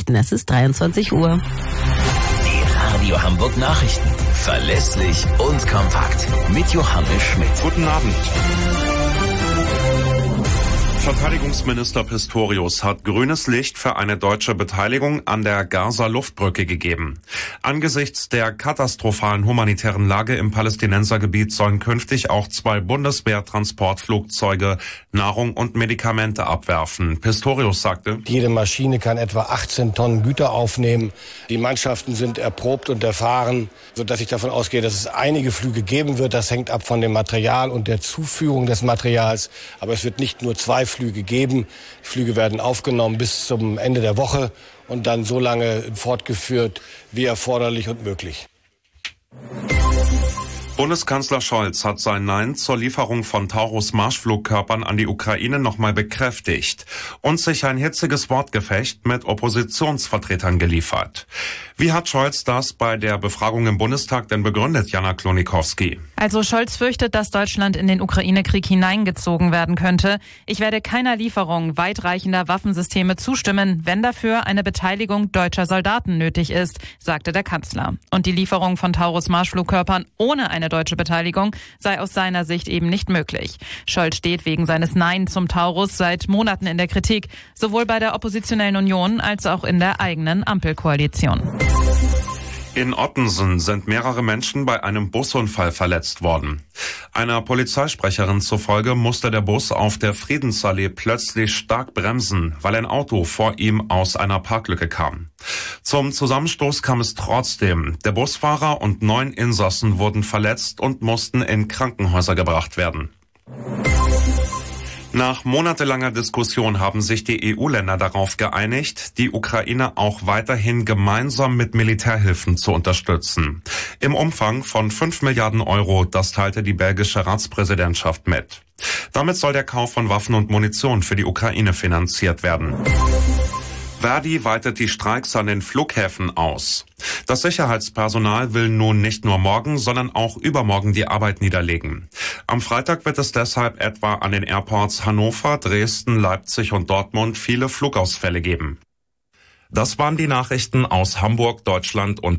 Nachrichten. Es ist 23 Uhr. Die Radio Hamburg Nachrichten. Verlässlich und kompakt. Mit Johannes Schmidt. Guten Abend. Verteidigungsminister Pistorius hat grünes Licht für eine deutsche Beteiligung an der Gaza-Luftbrücke gegeben. Angesichts der katastrophalen humanitären Lage im Palästinensergebiet sollen künftig auch 2 Bundeswehr-Transportflugzeuge Nahrung und Medikamente abwerfen. Pistorius sagte: Jede Maschine kann etwa 18 Tonnen Güter aufnehmen. Die Mannschaften sind erprobt und erfahren, sodass ich davon ausgehe, dass es einige Flüge geben wird. Das hängt ab von dem Material und der Zuführung des Materials. Aber es wird nicht nur 2 Flüge geben. Die Flüge werden aufgenommen bis zum Ende der Woche und dann so lange fortgeführt wie erforderlich und möglich. Bundeskanzler Scholz hat sein Nein zur Lieferung von Taurus-Marschflugkörpern an die Ukraine nochmal bekräftigt und sich ein hitziges Wortgefecht mit Oppositionsvertretern geliefert. Wie hat Scholz das bei der Befragung im Bundestag denn begründet, Jana Klonikowski? Also Scholz fürchtet, dass Deutschland in den Ukraine-Krieg hineingezogen werden könnte. Ich werde keiner Lieferung weitreichender Waffensysteme zustimmen, wenn dafür eine Beteiligung deutscher Soldaten nötig ist, sagte der Kanzler. Und die Lieferung von Taurus-Marschflugkörpern ohne eine deutsche Beteiligung sei aus seiner Sicht eben nicht möglich. Scholz steht wegen seines Nein zum Taurus seit Monaten in der Kritik, sowohl bei der oppositionellen Union als auch in der eigenen Ampelkoalition. In Ottensen sind mehrere Menschen bei einem Busunfall verletzt worden. Einer Polizeisprecherin zufolge musste der Bus auf der Friedensallee plötzlich stark bremsen, weil ein Auto vor ihm aus einer Parklücke kam. Zum Zusammenstoß kam es trotzdem. Der Busfahrer und 9 Insassen wurden verletzt und mussten in Krankenhäuser gebracht werden. Nach monatelanger Diskussion haben sich die EU-Länder darauf geeinigt, die Ukraine auch weiterhin gemeinsam mit Militärhilfen zu unterstützen. Im Umfang von 5 Milliarden Euro, das teilte die belgische Ratspräsidentschaft mit. Damit soll der Kauf von Waffen und Munition für die Ukraine finanziert werden. Verdi weitet die Streiks an den Flughäfen aus. Das Sicherheitspersonal will nun nicht nur morgen, sondern auch übermorgen die Arbeit niederlegen. Am Freitag wird es deshalb etwa an den Airports Hannover, Dresden, Leipzig und Dortmund viele Flugausfälle geben. Das waren die Nachrichten aus Hamburg, Deutschland und